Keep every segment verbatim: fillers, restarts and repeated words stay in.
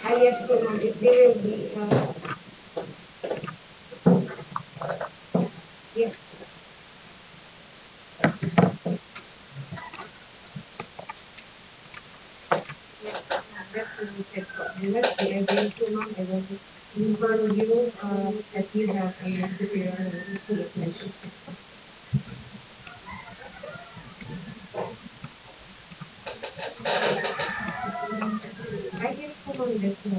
Ah, yes po ma'am, it will be, uh, yes. Yes, ma'am, that's noted po. And let's see, again po ma'am, I will inform you, uh, that you have a superior statement. I guess po ma'am, that's not.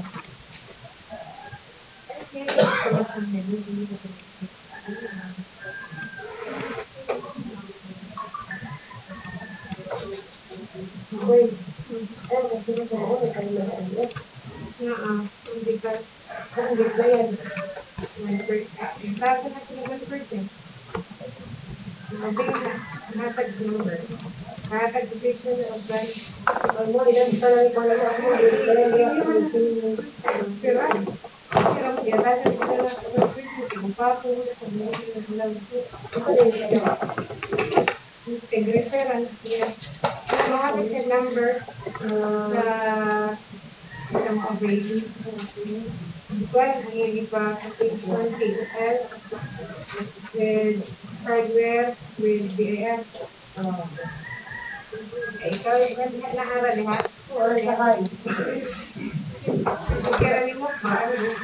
Okay, so what's on the movie? Wait, eh, kasi na po, may kayo na ano. Oo, hindi ka, hindi ba yan? one percent. Bago na sila one percent. Sabi na, hatag number. Hatag division of one. Mo, ilan pa lang ikaw lang ako. Pero, pero mo, yan, hatag sila lang sa one percent. Kung papo mo na sa mga lang. Referral. Mga kasi number sa sa mga baby. Kuan ang iba application T O S with hardware with B A S. Eh, ikaw yung naaral ha? Oo, sa kain. Kaya ni mo ba?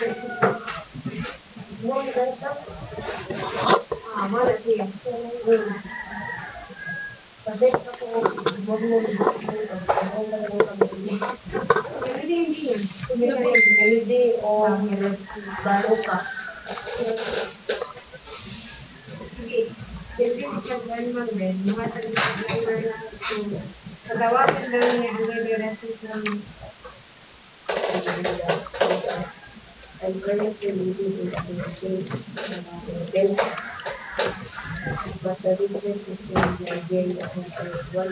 Mo ni ganito? Ah, mo na siya. Kasi ako, mo mo Melody hindi yun. Melody o balo ka. Sige. Hindi siya buwan man din. Mga number lang ito. Patawagan lang niya ang references lang. I'm currently living in a state uh, but the difference between Nigeria and one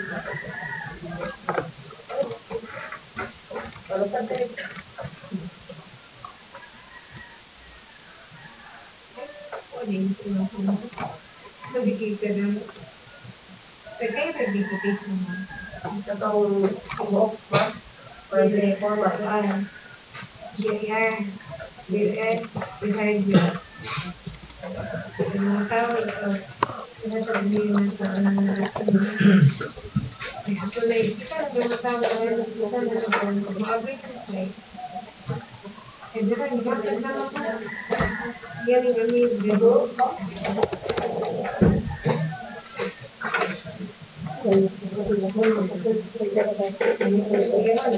Pero pati, dedicated na. Kaya nag-dedication mo. Ito kang walk ba? Pwede ko ba? Yan. Yan. Behind you. Yung mga tao, ito. Sinasabihin na sa ano na actually, kita na yung tao na kita na yung mga say. Eh, di ba, hindi ka naman ka. Yan yung amazing. Thank you.